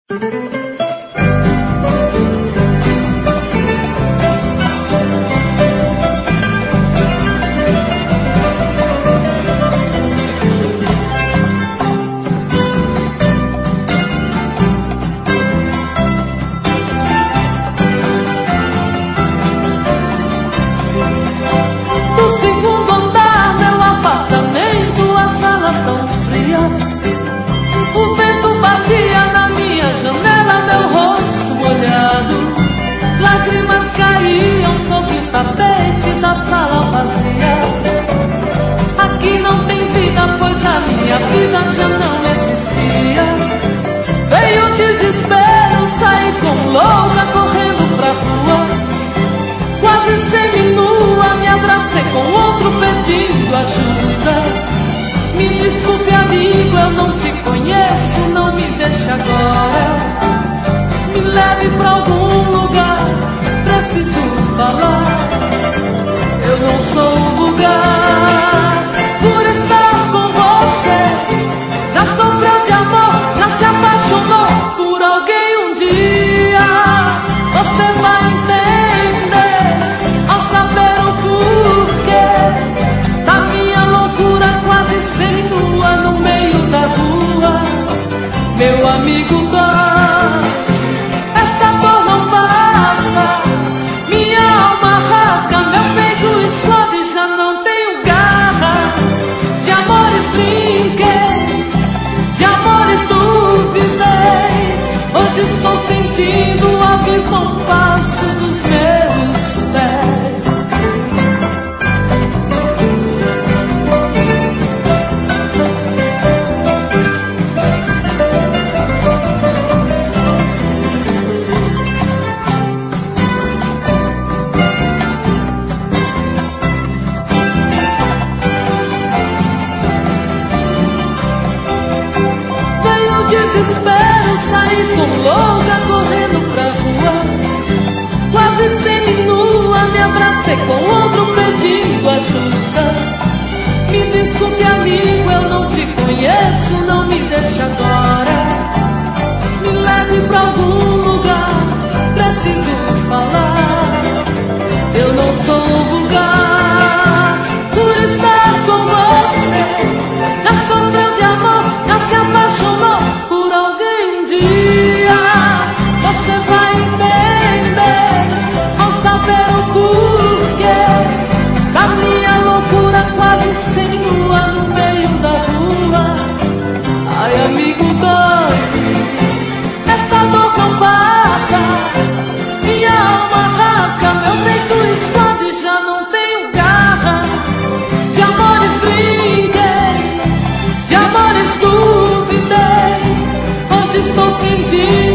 Minha vida já não existia. Veio o desespero, saí como louca correndo pra rua. Quase seminua, me abracei com outro pedindo ajuda. Me desculpe amigo, eu não te conheço, não me deixe agora. Me leve pra algum lugar, preciso falar. Eu não sou o lugar por estar com você. Já sofreu de amor, já se apaixonou por alguém um dia. Você vai entender ao saber o porquê da minha loucura, quase sem lua no meio da rua. Meu amigo dói, esta dor não passa. Minha alma rasga, meu peito explode, já não tenho garra. De amores brinquei, de amores duvidei. Hoje estou sentindo o abismo ao passo dos meus pés. Desespero, saí como louca correndo pra rua. Quase seminua, me abracei com outro pedindo ajuda. Me desculpe amigo, eu não te conheço, não me deixe agora. Me leve pra algum lugar, preciso falar. Eu não sou o lugar por estar com você. Já sofreu de amor, já se apaixonou por alguém um dia. Você vai entender ao saber o porquê da minha loucura, quase sem lua no meio da rua. Ai amigo dói, esta dor não passa. Minha alma rasga, meu peito explode, já não tenho garra. De amores brinquei, de amores duvidei. Hoje estou sentindo